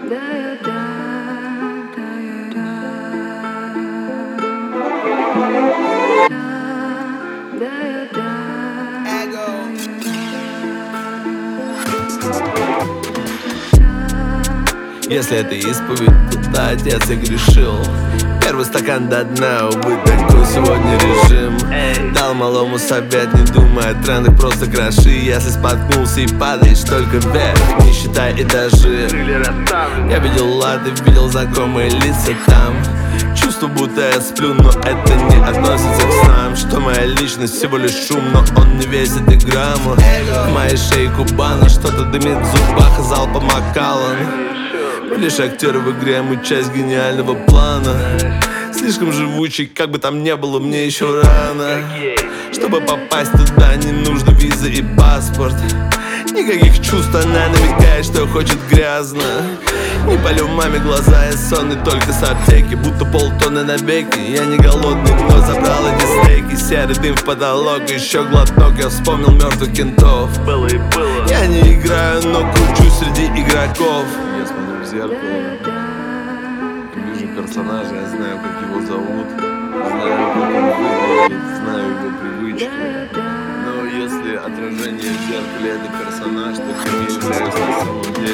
Если это исповедь, то да, отец, я грешил. Первый стакан до дна, увы, такой сегодня режим. Дал малому совет, не думай о трендах, просто кроши. Если споткнулся и падаешь только вверх, не считай этажи. Я видел лады, видел знакомые лица там. Чувство, будто я сплю, но это не относится к снам. Что моя личность всего лишь шум, но он не весит и грамма. В моей шее кубана, что-то дымит в зубах, и залпом Макаллан. Лишь актеры в игре, мы часть гениального плана. Слишком живучий, как бы там ни было, мне еще рано. Чтобы попасть туда, не нужно виза и паспорт. Никаких чувств, она намекает, что хочет грязно. Не полю маме глаза, я сонный только с аптеки. Будто полтонны навеки. Я не голодный, но забрал эти стейки. Серый дым в потолок, еще глоток. Я вспомнил мертвых кентов. Я не играю, но кручусь среди игроков. Я смотрю в зеркало, вижу персонажа, я знаю, как его зовут, знаю, как он выглядит, знаю его привычки. Но если отражение в зеркале — это персонаж, то кем я являюсь на самом деле?